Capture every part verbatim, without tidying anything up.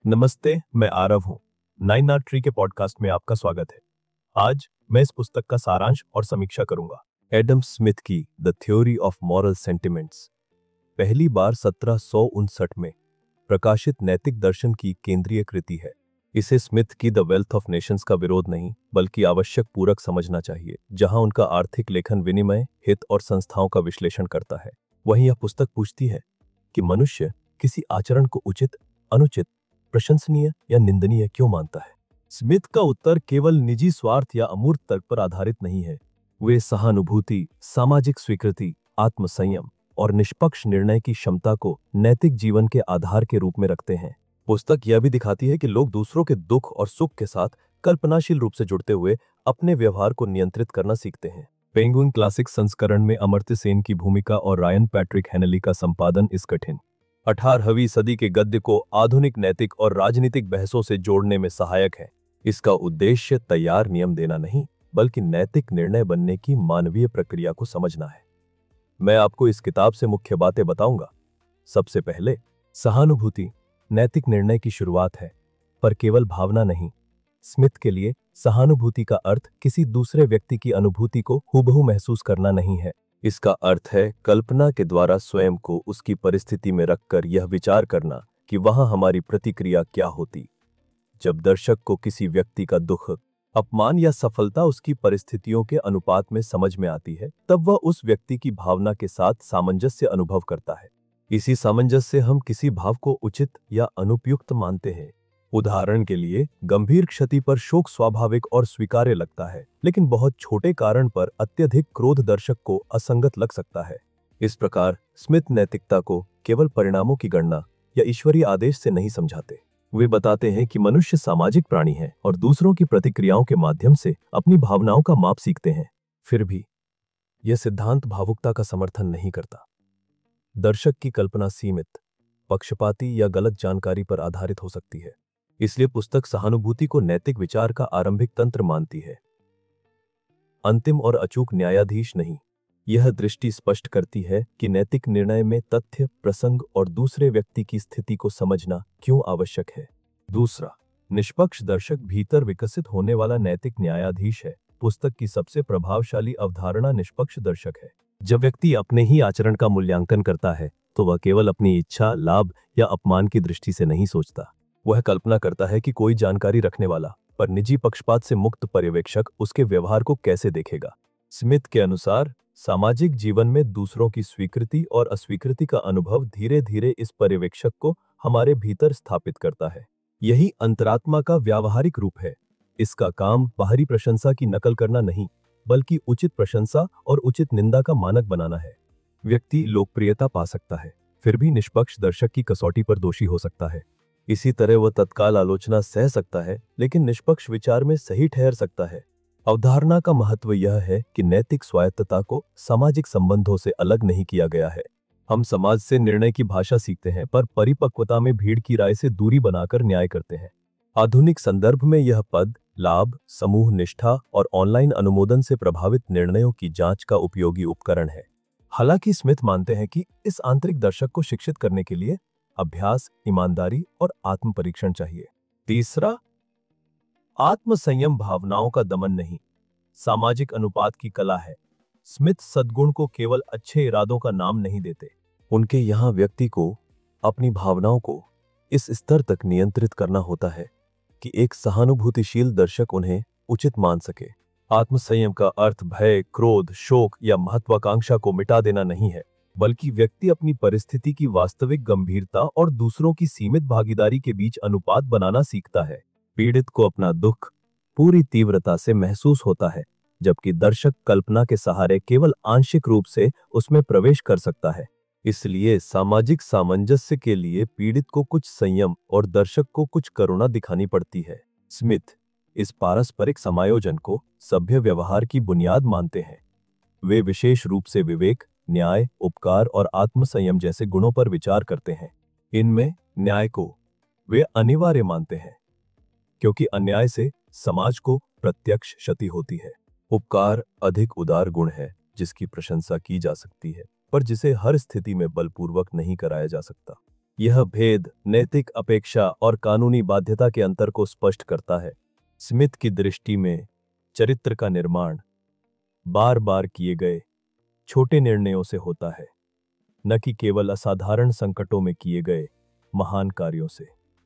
नमस्ते, मैं आरव हूँ। नाइन आर्ट ट्री के पॉडकास्ट में आपका स्वागत है। आज मैं इस पुस्तक का सारांश और समीक्षा करूंगा। एडम स्मिथ की the theory of moral sentiments पहली बार सत्रह सौ उनसठ में प्रकाशित नैतिक दर्शन की केंद्रीय कृति है। इसे स्मिथ की द वेल्थ ऑफ नेशंस का विरोध नहीं बल्कि आवश्यक पूरक समझना चाहिए, जहां उनका आर्थिक लेखन विनिमय, हित और संस्थाओं का विश्लेषण करता है। वहीं यह पुस्तक पूछती है कि मनुष्य किसी आचरण को उचित, अनुचित, प्रशंसनीय या निंदनीय क्यों मानता है। स्मिथ का उत्तर केवल निजी स्वार्थ या अमूर्त तर्क पर आधारित नहीं है। वे सहानुभूति, सामाजिक स्वीकृति, आत्मसंयम और निष्पक्ष निर्णय की क्षमता को नैतिक जीवन के आधार के रूप में रखते हैं। पुस्तक यह भी दिखाती है कि लोग दूसरों के दुख और सुख के साथ कल्पनाशील रूप से जुड़ते हुए अपने व्यवहार को नियंत्रित करना सीखते हैं। पेंगुइन क्लासिक संस्करण में अमर्त्य सेन की भूमिका और रायन पैट्रिक हेनली का संपादन इस कठिन अठारहवीं सदी के गद्य को आधुनिक नैतिक और राजनीतिक बहसों से जोड़ने में सहायक है। इसका उद्देश्य तैयार नियम देना नहीं बल्कि नैतिक निर्णय बनने की मानवीय प्रक्रिया को समझना है। मैं आपको इस किताब से मुख्य बातें बताऊंगा। सबसे पहले, सहानुभूति नैतिक निर्णय की शुरुआत है, पर केवल भावना नहीं। स्मिथ के लिए सहानुभूति का अर्थ किसी दूसरे व्यक्ति की अनुभूति को हूबहू महसूस करना नहीं है। इसका अर्थ है कल्पना के द्वारा स्वयं को उसकी परिस्थिति में रखकर यह विचार करना कि वहां हमारी प्रतिक्रिया क्या होती। जब दर्शक को किसी व्यक्ति का दुख, अपमान या सफलता उसकी परिस्थितियों के अनुपात में समझ में आती है, तब वह उस व्यक्ति की भावना के साथ सामंजस्य अनुभव करता है। इसी सामंजस्य से हम किसी भाव को उचित या अनुपयुक्त मानते हैं। उदाहरण के लिए, गंभीर क्षति पर शोक स्वाभाविक और स्वीकार्य लगता है, लेकिन बहुत छोटे कारण पर अत्यधिक क्रोध दर्शक को असंगत लग सकता है। इस प्रकार स्मिथ नैतिकता को केवल परिणामों की गणना या ईश्वरीय आदेश से नहीं समझाते। वे बताते हैं कि मनुष्य सामाजिक प्राणी है और दूसरों की प्रतिक्रियाओं के माध्यम से अपनी भावनाओं का माप सीखते हैं। फिर भी यह सिद्धांत भावुकता का समर्थन नहीं करता। दर्शक की कल्पना सीमित, पक्षपाती या गलत जानकारी पर आधारित हो सकती है। इसलिए पुस्तक सहानुभूति को नैतिक विचार का आरंभिक तंत्र मानती है, अंतिम और अचूक न्यायाधीश नहीं। यह दृष्टि स्पष्ट करती है कि नैतिक निर्णय में तथ्य, प्रसंग और दूसरे व्यक्ति की स्थिति को समझना क्यों आवश्यक है। दूसरा, निष्पक्ष दर्शक भीतर विकसित होने वाला नैतिक न्यायाधीश है। पुस्तक की सबसे प्रभावशाली अवधारणा निष्पक्ष दर्शक है। जब व्यक्ति अपने ही आचरण का मूल्यांकन करता है तो वह केवल अपनी इच्छा, लाभ या अपमान की दृष्टि से नहीं सोचता। वह कल्पना करता है कि कोई जानकारी रखने वाला पर निजी पक्षपात से मुक्त पर्यवेक्षक उसके व्यवहार को कैसे देखेगा। स्मिथ के अनुसार सामाजिक जीवन में दूसरों की स्वीकृति और अस्वीकृति का अनुभव धीरे धीरे इस पर्यवेक्षक को हमारे भीतर स्थापित करता है। यही अंतरात्मा का व्यावहारिक रूप है। इसका काम बाहरी प्रशंसा की नकल करना नहीं बल्कि उचित प्रशंसा और उचित निंदा का मानक बनाना है। व्यक्ति लोकप्रियता पा सकता है, फिर भी निष्पक्ष दर्शक की कसौटी पर दोषी हो सकता है। इसी तरह वह तत्काल आलोचना सह सकता है लेकिन निष्पक्ष विचार में सही ठहर सकता है। अवधारणा का महत्व यह है कि नैतिक स्वायत्तता को सामाजिक संबंधों से अलग नहीं किया गया है। हम समाज से निर्णय की भाषा सीखते हैं पर परिपक्वता में भीड़ की राय से दूरी बनाकर न्याय करते हैं। आधुनिक संदर्भ में यह पद, लाभ, समूह निष्ठा और ऑनलाइन अनुमोदन से प्रभावित निर्णयों की जांच का उपयोगी उपकरण है। हालांकि स्मिथ मानते हैं कि इस आंतरिक दर्शक को शिक्षित करने के लिए अभ्यास, ईमानदारी और आत्म परीक्षण चाहिए। तीसरा, आत्मसंयम भावनाओं का दमन नहीं, सामाजिक अनुपात की कला है। स्मिथ सद्गुण को केवल अच्छे इरादों का नाम नहीं देते। उनके यहाँ व्यक्ति को अपनी भावनाओं को इस स्तर तक नियंत्रित करना होता है कि एक सहानुभूतिशील दर्शक उन्हें उचित मान सके। आत्मसंयम का अर्थ भय, क्रोध, शोक या महत्वाकांक्षा को मिटा देना नहीं है, बल्कि व्यक्ति अपनी परिस्थिति की वास्तविक गंभीरता और दूसरों की सीमित भागीदारी के बीच अनुपात बनाना सीखता है। पीड़ित को अपना दुख पूरी तीव्रता से महसूस होता है, जबकि दर्शक कल्पना के सहारे केवल आंशिक रूप से उसमें प्रवेश कर सकता है। इसलिए सामाजिक सामंजस्य के लिए पीड़ित को कुछ संयम और दर्शक को कुछ करुणा दिखानी पड़ती है। स्मिथ इस पारस्परिक समायोजन को सभ्य व्यवहार की बुनियाद मानते हैं। वे विशेष रूप से विवेक, न्याय, उपकार और आत्मसंयम जैसे गुणों पर विचार करते हैं। इनमें न्याय को वे अनिवार्य मानते हैं क्योंकि अन्याय से समाज को प्रत्यक्ष क्षति होती है। उपकार अधिक उदार गुण है जिसकी प्रशंसा की जा सकती है पर जिसे हर स्थिति में बलपूर्वक नहीं कराया जा सकता। यह भेद नैतिक अपेक्षा और कानूनी बाध्यता के अंतर को स्पष्ट करता है। स्मिथ की दृष्टि में चरित्र का निर्माण बार बार किए गए छोटे निर्णयों से होता है, न कि केवल असाधारण संकटों में किए गए महान कार्यों से।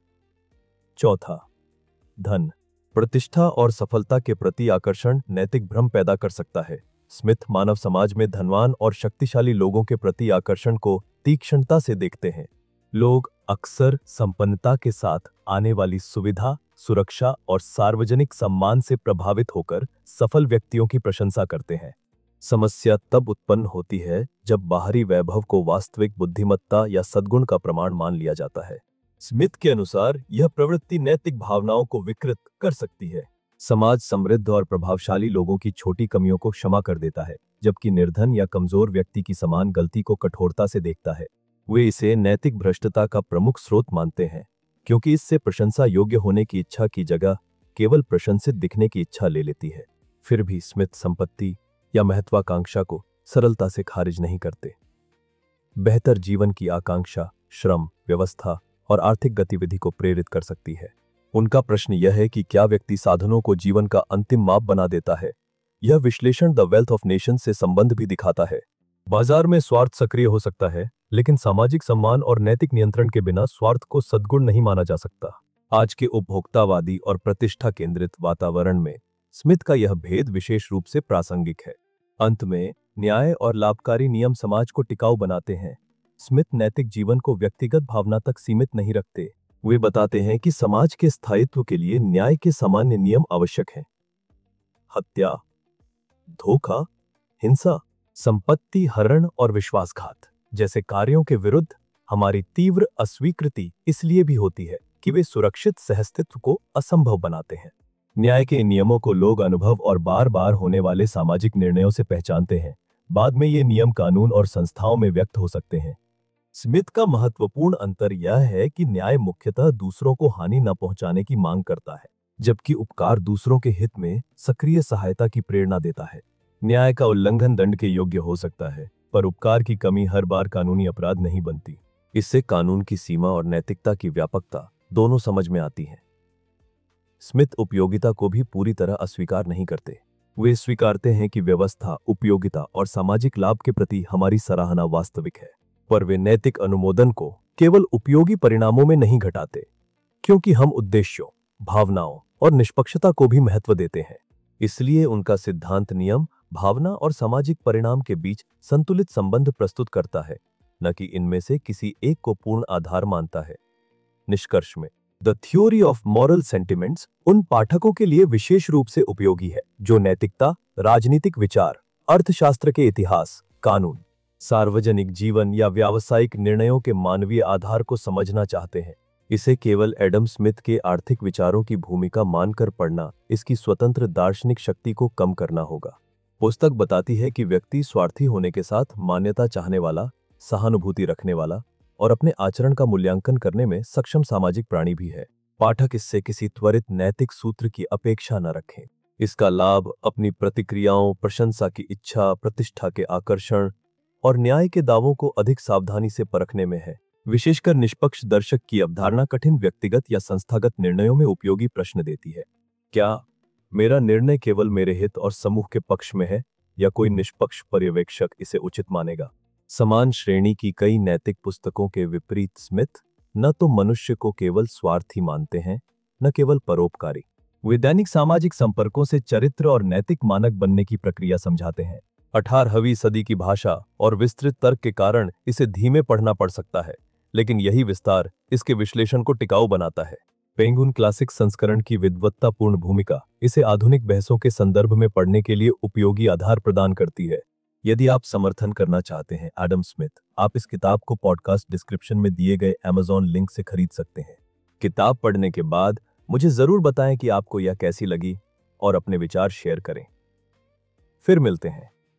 चौथा, धन, प्रतिष्ठा और सफलता के प्रति आकर्षण नैतिक भ्रम पैदा कर सकता है। स्मिथ मानव समाज में धनवान और शक्तिशाली लोगों के प्रति आकर्षण को तीक्ष्णता से देखते हैं। लोग अक्सर संपन्नता के साथ आने वाली सुविधा, सुरक्षा और सार्वजनिक सम्मान से प्रभावित होकर सफल व्यक्तियों की प्रशंसा करते हैं। समस्या तब उत्पन्न होती है जब बाहरी वैभव को वास्तविक बुद्धिमत्ता या सद्गुण का प्रमाण मान लिया जाता है। स्मिथ के अनुसार यह प्रवृत्ति नैतिक भावनाओं को विकृत कर सकती है। समाज समृद्ध और प्रभावशाली लोगों की छोटी कमियों को क्षमा कर देता है, जबकि निर्धन या कमजोर व्यक्ति की समान गलती को कठोरता से देखता है। वे इसे नैतिक भ्रष्टता का प्रमुख स्रोत मानते हैं, क्योंकि इससे प्रशंसा योग्य होने की इच्छा की जगह केवल प्रशंसित दिखने की इच्छा ले लेती है। फिर भी स्मिथ संपत्ति या महत्वाकांक्षा को सरलता से खारिज नहीं करते। बेहतर जीवन की आकांक्षा श्रम, व्यवस्था और आर्थिक गतिविधि को प्रेरित कर सकती है। उनका प्रश्न यह है कि क्या व्यक्ति साधनों को जीवन का अंतिम माप बना देता है। यह विश्लेषण द वेल्थ ऑफ नेशन से संबंध भी दिखाता है। बाजार में स्वार्थ सक्रिय हो सकता है, लेकिन सामाजिक सम्मान और नैतिक नियंत्रण के बिना स्वार्थ को सद्गुण नहीं माना जा सकता। आज के उपभोक्तावादी और प्रतिष्ठा केंद्रित वातावरण में स्मिथ का यह भेद विशेष रूप से प्रासंगिक है। अंत में न्याय और लाभकारी नियम समाज को टिकाऊ बनाते हैं। स्मिथ नैतिक जीवन को व्यक्तिगत भावना तक सीमित नहीं रखते। वे बताते हैं कि समाज के स्थायित्व के लिए न्याय के सामान्य नियम आवश्यक हैं। हत्या, धोखा, हिंसा, संपत्ति हरण और विश्वासघात जैसे कार्यों के विरुद्ध हमारी तीव्र अस्वीकृति इसलिए भी होती है कि वे सुरक्षित सहअस्तित्व को असंभव बनाते हैं। न्याय के नियमों को लोग अनुभव और बार बार होने वाले सामाजिक निर्णयों से पहचानते हैं। बाद में ये नियम कानून और संस्थाओं में व्यक्त हो सकते हैं। स्मिथ का महत्वपूर्ण अंतर यह है कि न्याय मुख्यतः दूसरों को हानि न पहुंचाने की मांग करता है, जबकि उपकार दूसरों के हित में सक्रिय सहायता की प्रेरणा देता है। न्याय का उल्लंघन दंड के योग्य हो सकता है, पर उपकार की कमी हर बार कानूनी अपराध नहीं बनती। इससे कानून की सीमा और नैतिकता की व्यापकता दोनों समझ में आती है। स्मिथ उपयोगिता को भी पूरी तरह अस्वीकार नहीं करते। वे स्वीकारते हैं कि व्यवस्था, उपयोगिता और सामाजिक लाभ के प्रति हमारी सराहना वास्तविक है, पर वे नैतिक अनुमोदन को केवल उपयोगी परिणामों में नहीं घटाते, क्योंकि हम उद्देश्यों, भावनाओं और निष्पक्षता को भी महत्व देते हैं। इसलिए उनका सिद्धांत नियम, भावना और सामाजिक परिणाम के बीच संतुलित संबंध प्रस्तुत करता है, न कि इनमें से किसी एक को पूर्ण आधार मानता है। निष्कर्ष में the theory of moral sentiments उन पाठकों के लिए विशेष रूप से उपयोगी है जो नैतिकता, राजनीतिक विचार, अर्थशास्त्र के इतिहास, कानून, सार्वजनिक जीवन या व्यावसायिक निर्णयों के मानवीय आधार को समझना चाहते हैं। इसे केवल एडम स्मिथ के आर्थिक विचारों की भूमिका मानकर पढ़ना इसकी स्वतंत्र दार्शनिक शक्ति को कम करना होगा। पुस्तक बताती है कि व्यक्ति स्वार्थी होने के साथ मान्यता चाहने वाला, सहानुभूति रखने वाला और अपने आचरण का मूल्यांकन करने में सक्षम सामाजिक प्राणी भी है। पाठक इससे किसी त्वरित नैतिक सूत्र की अपेक्षा न रखें। इसका लाभ अपनी प्रतिक्रियाओं, प्रशंसा की इच्छा, प्रतिष्ठा के आकर्षण और न्याय के दावों को अधिक सावधानी से परखने में है। विशेषकर निष्पक्ष दर्शक की अवधारणा कठिन व्यक्तिगत या संस्थागत निर्णयों में उपयोगी प्रश्न देती है। क्या मेरा निर्णय केवल मेरे हित और समूह के पक्ष में है, या कोई निष्पक्ष पर्यवेक्षक इसे उचित मानेगा? समान श्रेणी की कई नैतिक पुस्तकों के विपरीत स्मिथ न तो मनुष्य को केवल स्वार्थी मानते हैं, न केवल परोपकारी। वे दैनिक सामाजिक संपर्कों से चरित्र और नैतिक मानक बनने की प्रक्रिया समझाते हैं। अठारहवीं सदी की भाषा और विस्तृत तर्क के कारण इसे धीमे पढ़ना पड़ सकता है, लेकिन यही विस्तार इसके विश्लेषण को टिकाऊ बनाता है। पेंगुइन क्लासिक संस्करण की विद्वत्तापूर्ण भूमिका इसे आधुनिक बहसों के संदर्भ में पढ़ने के लिए उपयोगी आधार प्रदान करती है। यदि आप समर्थन करना चाहते हैं एडम स्मिथ, आप इस किताब को पॉडकास्ट डिस्क्रिप्शन में दिए गए अमेज़न लिंक से खरीद सकते हैं। किताब पढ़ने के बाद मुझे जरूर बताएं कि आपको यह कैसी लगी और अपने विचार शेयर करें। फिर मिलते हैं।